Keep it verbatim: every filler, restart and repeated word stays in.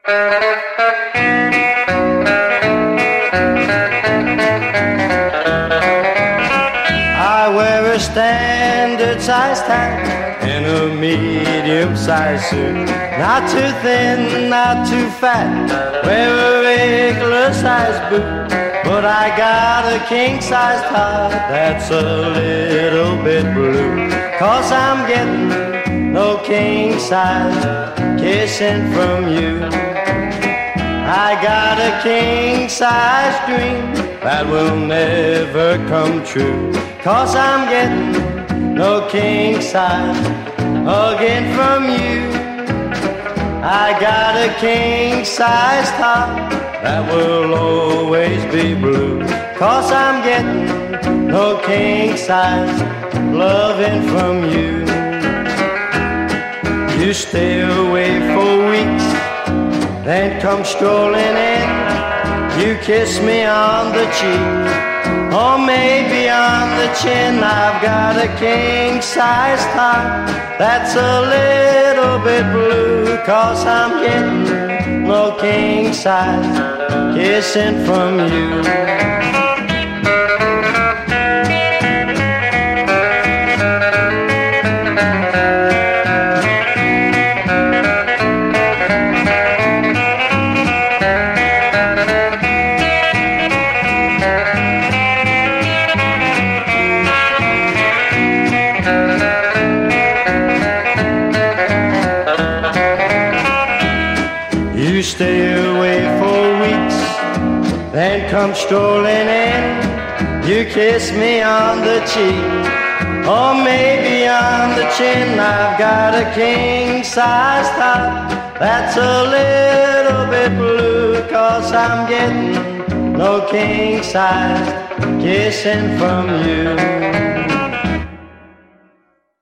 I wear a standard size tie and a medium size suit. Not too thin, not too fat, wear a regular size boot. But I got a king size tie that's a little bit blue. Cause I'm getting no king size kissing from you. I got a king size dream that will never come true. Cause I'm getting no king size hugging from you. I got a king size top that will always be blue. Cause I'm getting no king size loving from you. You stay away for weeks, then come strolling in. You kiss me on the cheek, or maybe on the chin. I've got a king size top that's a little bit blue. Cause I'm getting no king size kissing from you. You stay away for weeks, then come strolling in. You kiss me on the cheek, or maybe on the chin. I've got a king size top that's a little bit blue. Cause I'm getting no king size kissing from you.